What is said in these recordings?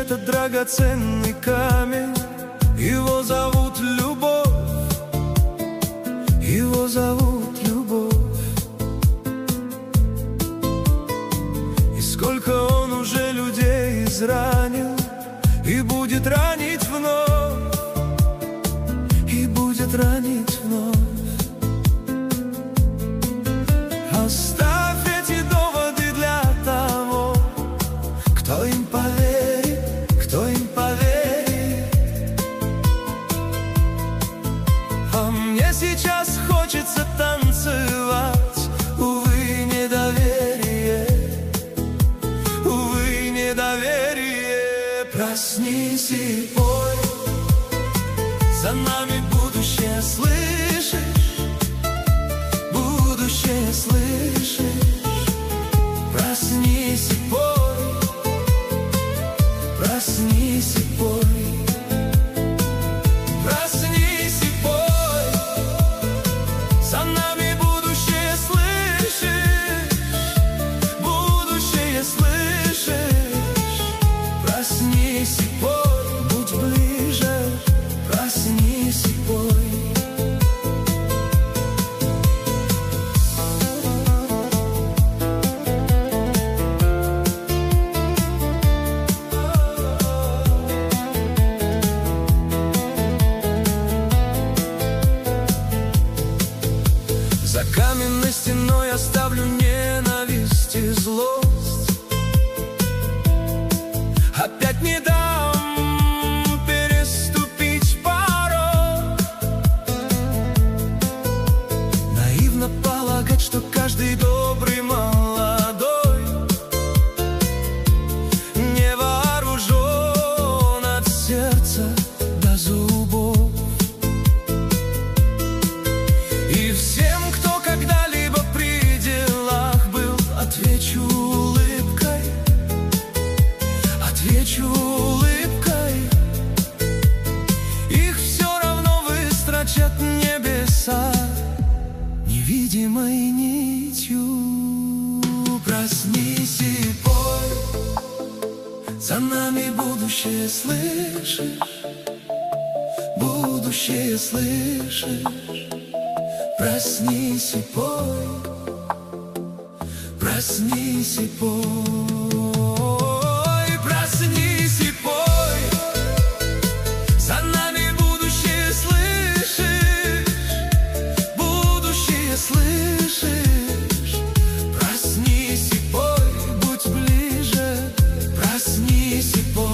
этот драгоценный камень. Его зовут любовь, его зовут любовь. И сколько он уже людей изранил, и будет ранить вновь, и будет ранить вновь. Оставь эти доводы для того, кто им поверит, кто им поверит. А мне сейчас хочется танцевать. Увы, недоверие, увы, недоверие. Проснись и пой, за нами будущее, слышишь? Будущее слышишь? Проснись и пой, проснись и пой, проснись и пой, за нами будущее, слышишь? Будущее слышишь? Проснись и пой, будь ближе, проснись и пой. За каменной стеной оставлю ненависть и злость. Опять не дам переступить порог. Наивно полагать, что каждый добрый молодой не вооружен от сердца до зубов. И всем, кто когда-либо при делах был, отвечу улыбкой, отвечу улыбкой. Их все равно выстрочат небеса невидимой нитью. Проснись и пой, за нами будущее, слышишь? Будущее слышишь? Проснись и пой, проснись и пой, проснись и пой, за нами будущее, слышишь? Будущее слышишь? Проснись и пой, будь ближе, проснись и пой,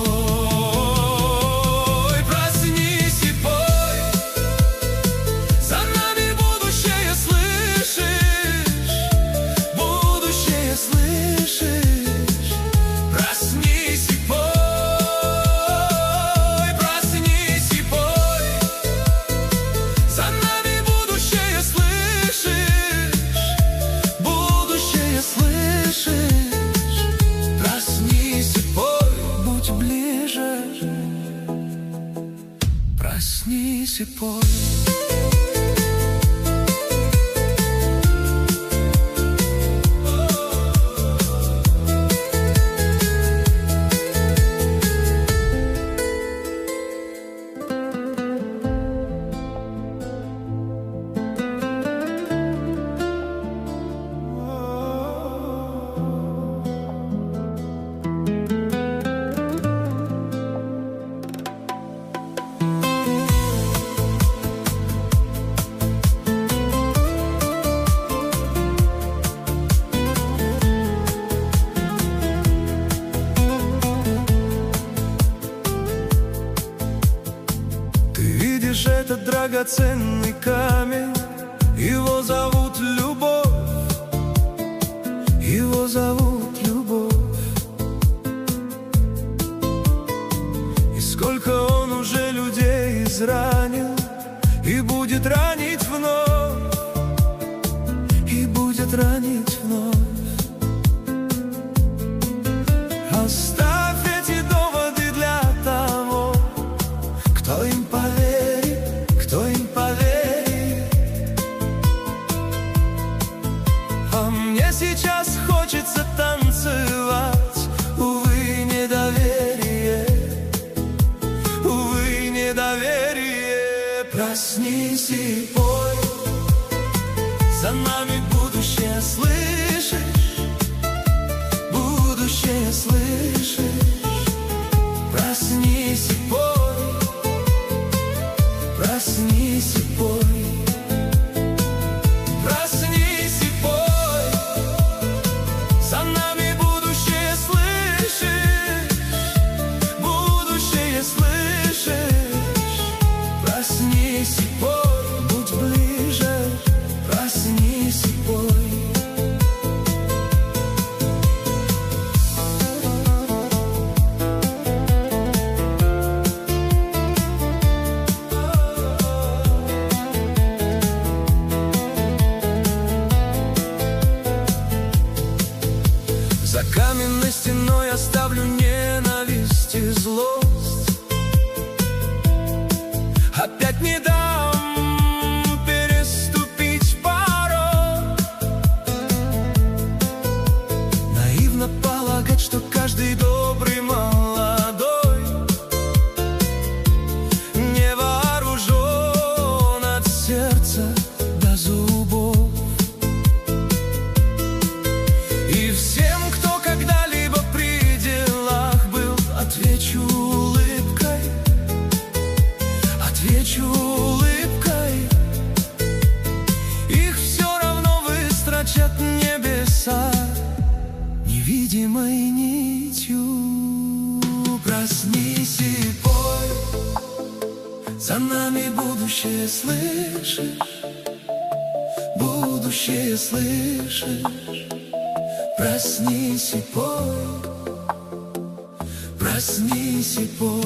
проснись и пой, за нами будущее, слышишь? Будущее слышишь? Проснись и пой, проснись и пой, за нами будущее, слышишь? Будущее слышишь? Проснись и пой, будь ближе, проснись и пой. Этот драгоценный камень, его зовут любовь, его зовут любовь. И сколько он уже людей изранил, и будет ранить вновь, и будет ранить вновь. Оставь эти доводы для того, кто им поверит, кто им поверит. За каменной стеной оставлю ненависть и злость. Опять не дам переступить порог. Наивно полагать, что каждый добрый молодой не вооружен от сердца до зубов. И всем, кто когда-либо при делах был, отвечу улыбкой, отвечу улыбкой. Их все равно выстрочат небеса невидимой нитью. Проснись и пой, за нами будущее, слышишь? Будущее, слышишь? Проснись и пой, проснись и пой,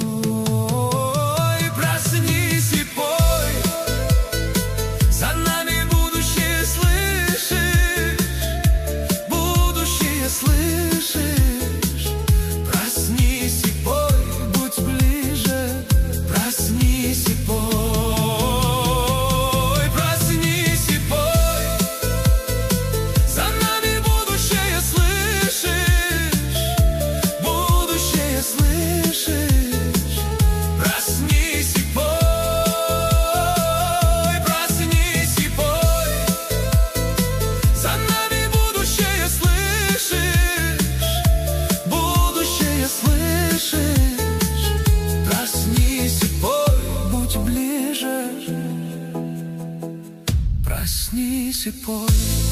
проснись и пой, за нами будущее, слышишь? Будущее, слышишь? Проснись и пой, будь ближе, проснись и пой. Проснись и пой.